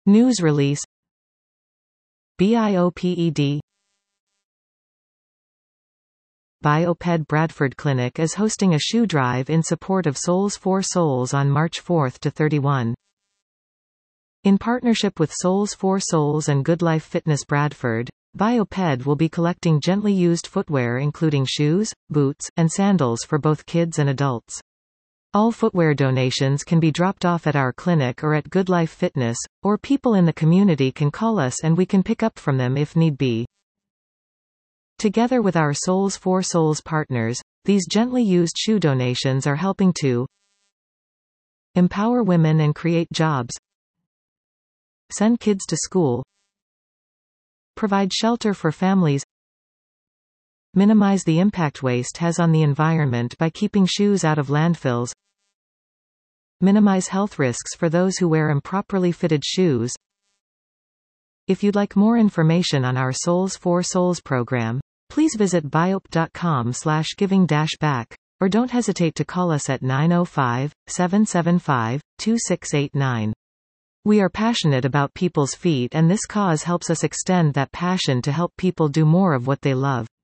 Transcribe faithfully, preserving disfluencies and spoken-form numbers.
News release. BIOPED. Bioped Bradford Clinic is hosting a shoe drive in support of Souls for Souls on March fourth to thirty-first. In partnership with Souls for Souls and GoodLife Fitness Bradford, Bioped will be collecting gently used footwear including shoes, boots, and sandals for both kids and adults. All footwear donations can be dropped off at our clinic or at GoodLife Fitness, or people in the community can call us and we can pick up from them if need be. Together with our Souls for Souls partners, these gently used shoe donations are helping to empower women and create jobs, send kids to school, provide shelter for families, minimize the impact waste has on the environment by keeping shoes out of landfills, minimize health risks for those who wear improperly fitted shoes. If you'd like more information on our Souls for Souls program, please visit biop dot com slash giving dash back, or don't hesitate to call us at nine oh five, seven seven five, two six eight nine. We are passionate about people's feet and this cause helps us extend that passion to help people do more of what they love.